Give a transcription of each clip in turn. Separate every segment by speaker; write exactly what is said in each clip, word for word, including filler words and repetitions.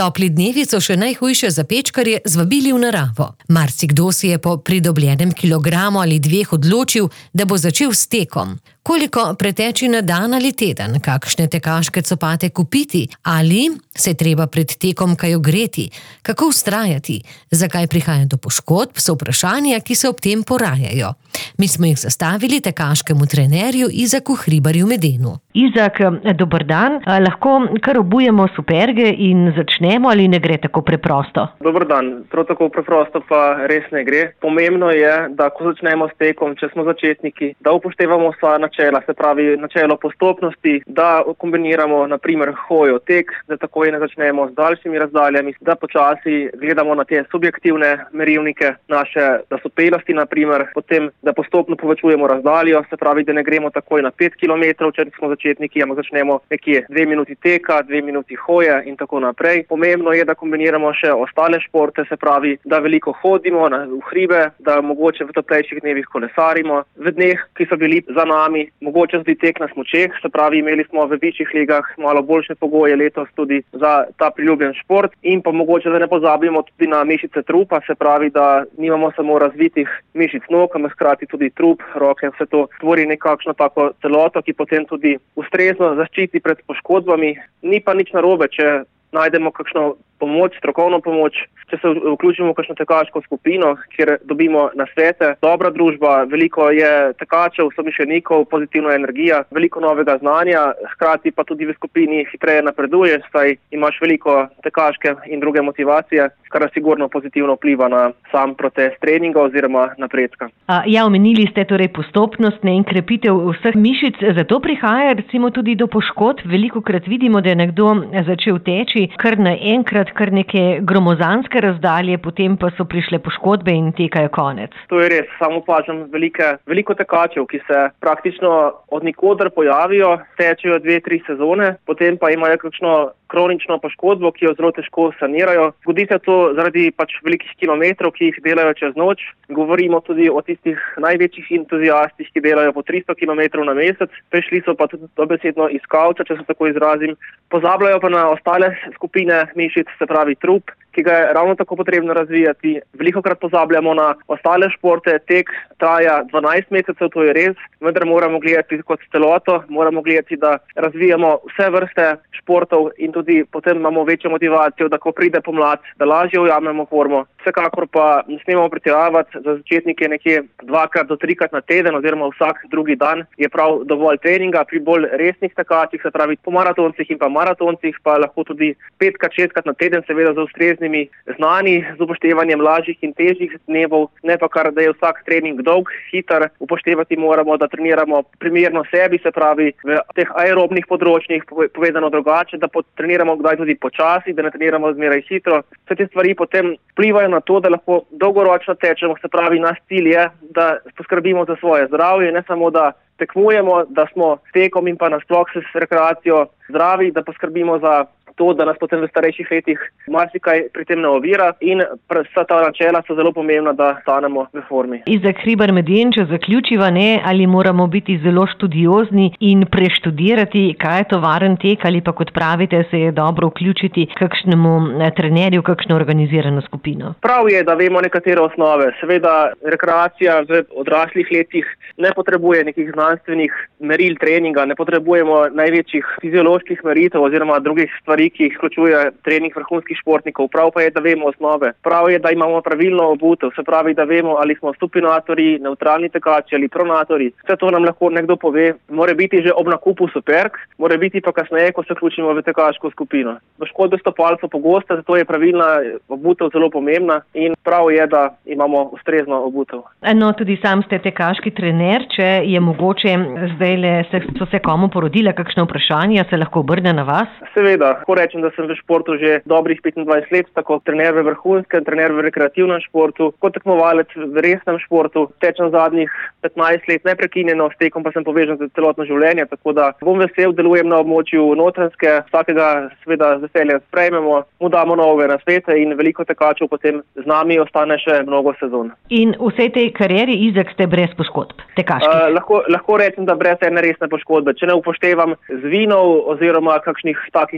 Speaker 1: Topli dnevi so še najhujše za pečkarje zvabili v naravo. Marsikdo si je po pridobljenem kilogramu ali dveh odločil, da bo začel s tekom. Koliko preteči na dan ali teden, kakšne tekaške copate kupiti ali se treba pred tekom kaj ogreti, kako vztrajati, zakaj prihaja do poškodb, so vprašanja, ki se ob tem porajajo. Mi smo jih zastavili tekaškemu trenerju Izaku Hribarju Medenu.
Speaker 2: Izak, dober dan. Lahko kar obujemo superge in začnemo ali ne gre tako preprosto?
Speaker 3: Dober dan. Prav tako preprosto pa res ne gre. Pomembno je, da ko začnemo s tekom, če smo začetniki, da upoštevamo vsa načela, se pravi načelo postopnosti, da kombiniramo na primer hojo, tek, da takoj ne začnemo z daljšimi razdaljami, da počasi gledamo na te subjektivne merilnike naše, da so pelosti na primer, potem da postopno povečujemo razdaljo, se pravi, da ne gremo takoj na pet kilometrov, če smo začetniki, ampak začnemo nekje dve minuti teka, dve minuti hoje in tako naprej. Pomembno je, da kombiniramo še ostale športe, se pravi, da veliko hodimo na, v hribe, da mogoče v toplejših dnevih kolesarimo. V dneh, ki so bili za nami, mogoče tudi tek na smučeh, se pravi, imeli smo v večjih ligah malo boljše pogoje letos tudi za ta priljubljen šport in pa mogoče, da ne pozabimo tudi na mišice trupa, se pravi, da nimamo samo razvitih mišic nog, ampak hkrati tudi trup, roke, vse to tvori nekakšno tako celoto, ki potem tudi ustrezno zaščiti pred poškodbami. Ni pa nič narobe, če najdemo kakšno pomoč, strokovno pomoč, če se vključimo v kakšno tekaško skupino, kjer dobimo nasvete. Dobra družba, veliko je tekačev, somišljenikov, pozitivna energija, veliko novega znanja, hkrati pa tudi v skupini hitreje napreduješ, saj imaš veliko tekaške in druge motivacije, kar sigurno pozitivno vpliva na sam proces treninga oziroma napredka.
Speaker 2: A, ja, omenili ste torej postopnost in krepitev vseh mišic, zato prihaja recimo tudi do poškodb. Velikokrat vidimo, da je nekdo začel teči kar naenkrat, kar neke gromozanske razdalje, potem pa so prišle poškodbe in teka je konec.
Speaker 3: To je res, samo opažam velike, veliko tekačev, ki se praktično od nikoder pojavijo, tečejo dve, tri sezone, potem pa imajo kakšno kronično poškodbo, ki jo zelo težko sanirajo. Zgodi se to zaradi pač velikih kilometrov, ki jih delajo čez noč. Govorimo tudi o tistih največjih entuziastih, ki delajo po tristo kilometrov na mesec. Prišli so pa tudi dobesedno iz kavča, če se tako izrazim. Pozabljajo pa na ostale skupine mišic, se pravi trup, ki ga je ravno tako potrebno razvijati. Velikokrat pozabljamo na ostale športe, tek traja dvanajst mesecev, to je res, vendar moramo gledati kot celoto, moramo gledati, da razvijamo vse vrste športov in tudi potem imamo večjo motivacijo, da ko pride pomlad, da lažje ujamemo formo. Vsekakor pa ne smemo pretiravati, za začetnike nekje dvakrat do trikrat na teden oziroma vsak drugi dan je prav dovolj treninga. Pri bolj resnih tekačih, se pravi po maratoncih in pa maratoncih, pa lahko tudi petkrat, šestkrat na teden, seveda za ustreznimi znani, z upoštevanjem lažjih in težjih dnevov, ne pa kar, da je vsak trening dolg, hiter. Upoštevati moramo, da treniramo primerno sebi, se pravi v teh aerobnih področjih, povedano drugače, da treniramo kdaj tudi počasi, da ne treniramo zmeraj hitro. Vse te stvari potem vplivajo na to, da lahko dolgoročno tečemo, se pravi naš cilj je, da poskrbimo za svoje zdravje, ne samo da tekmujemo, da smo s tekom in pa nasploh s rekreacijo zdravi, da poskrbimo za to, da nas potem v starejših letih marsikaj pri tem ne ovira in vsa ta načela so zelo pomembna, da stanemo v formi.
Speaker 2: Izak Hribar Meden, če zaključiva, ne, ali moramo biti zelo študiozni in preštudirati, kaj je to varen tek, ali pa kot pravite, se je dobro vključiti kakšnemu trenerju, kakšno organizirano skupino?
Speaker 3: Prav je, da vemo nekatere osnove. Seveda rekreacija v odraslih letih ne potrebuje nekih znanstvenih meril treninga, ne potrebujemo največjih fizioloških meritev oziroma drugih stvari, ki jih vključuje trening vrhunskih športnikov. Prav pa je, da vemo osnove. Prav je, da imamo pravilno obutev, se pravi, da vemo, ali smo supinatorji, nevtralni tekači ali pronatorji. Vse to nam lahko nekdo pove. Mora biti že ob nakupu superg, mora biti pa kasneje, ko se vključimo v tekaško skupino. Poškodbe stopal so pogoste, zato je pravilna obutev zelo pomembna in prav je, da imamo ustrezno obutev.
Speaker 2: No, tudi sam ste tekaški trener, če je mogoče zdajle se, so se komu porodile kakšne vprašanja, se lahko obrne na vas?
Speaker 3: Seveda. Lahko rečem, da sem v športu že dobrih petindvajset let, tako trener v vrhunskem, trener v rekreativnem športu, kot tekmovalec v resnem športu. Tečem zadnjih petnajst let neprekinjeno, s tekom pa sem povezan za celotno življenje, tako da bom vesel, delujem na območju Notranjske, vsakega seveda z veseljem sprejmemo, mu damo nove nasvete in veliko tekačev potem z nami ostane še mnogo sezon.
Speaker 2: In vsej tej karieri, Izak, ste brez poškodb, tekaških?
Speaker 3: Uh, lahko, lahko rečem, da brez ene resne poškodbe. Če ne upoštevam zvinov oziroma kakšnih takih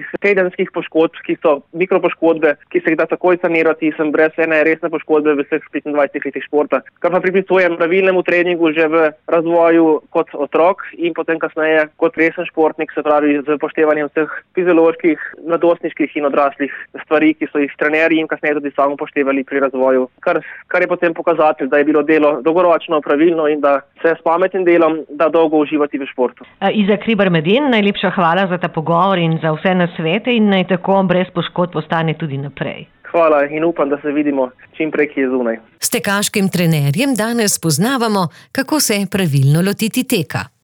Speaker 3: tedenskih poškodb, ki so mikropoškodbe, ki se jih da takoj sanirati, sem brez ene resne poškodbe v vseh petindvajsetih letih športa. Kar pa pripisujem pravilnemu treningu že v razvoju kot otrok in potem kasneje kot resen športnik, se pravi z upoštevanjem vseh fizioloških, mladostniških in odraslih stvari, ki so jih trenerji in kasneje tudi sami upoštevali pri razvoju. Kar, kar je potem pokazatelj, da je bilo delo dolgoročno pravilno in da se s pametnim delom da dolgo uživati v športu.
Speaker 2: Izak Hribar-Medin, najlepša hvala za ta pogovor in za vse nasvete in naj tako brez poškodb ostane tudi naprej.
Speaker 3: Hvala in upam, da se vidimo čim prej kje zunaj.
Speaker 1: S tekaškim trenerjem danes poznavamo, kako se pravilno lotiti teka.